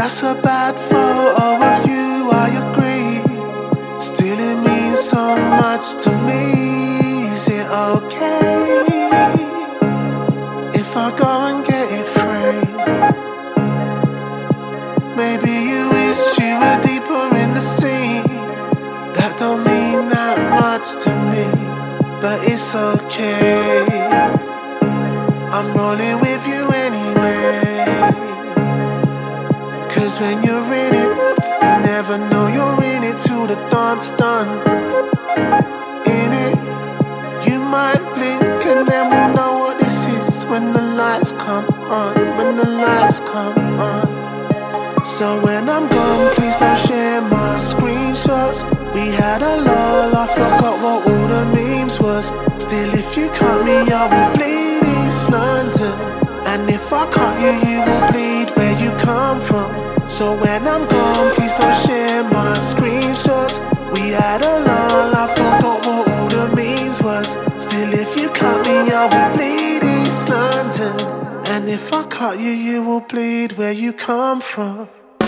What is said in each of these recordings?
That's a bad photo of you, I agree. Still it means so much to me. Is it okay if I go and get it framed? Maybe you wish you were deeper in the sea. That don't mean that much to me, but it's okay. I'm rolling with you anyway. 'Cause when you're in it, you never know you're in it till the dawn's done. In it, you might blink and then we'll know what this is when the lights come on, when the lights come on. So when I'm gone, please don't share my screenshots. We had a lull, I forgot what all the memes was. Still, if you cut me, I will bleed East London. And if I cut you, you will bleed where you come from. So when I'm gone, please don't share my screenshots. We had a lull, I forgot what all the memes was. Still, if you cut me, I will bleed East London. And if I cut you, you will bleed where you come from.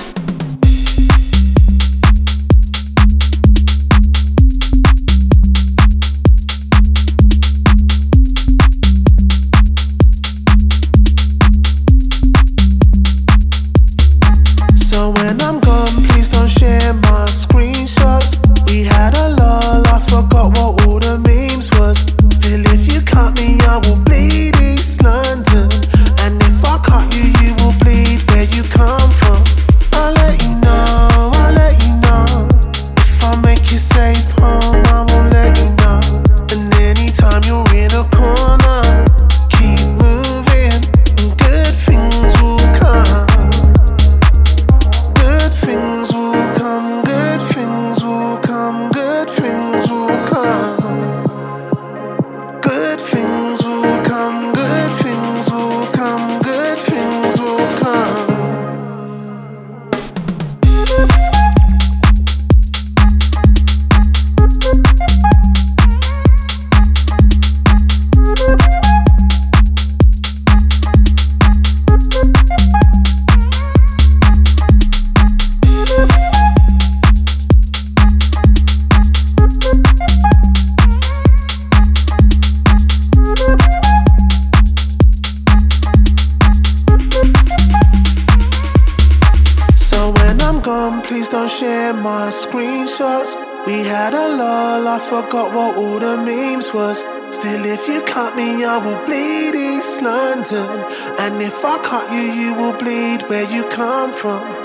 So when I'm gone, please don't share my screenshots. We had a lull, I forgot what all the memes was. Still, if you cut me, I will bleed East London. And if I cut you, you will bleed where you come from. I'll let you know, I'll let you know. If I make you safe home, I won't let you know. And anytime you're in a corner, keep moving, and good things will come. Good things will come, good things will come, good things will come. Good things will come, good things will come, good things will come. Gone, please don't share my screenshots. We had a lull, I forgot what all the memes was. Still, if you cut me, I will bleed East London. And if I cut you, you will bleed where you come from.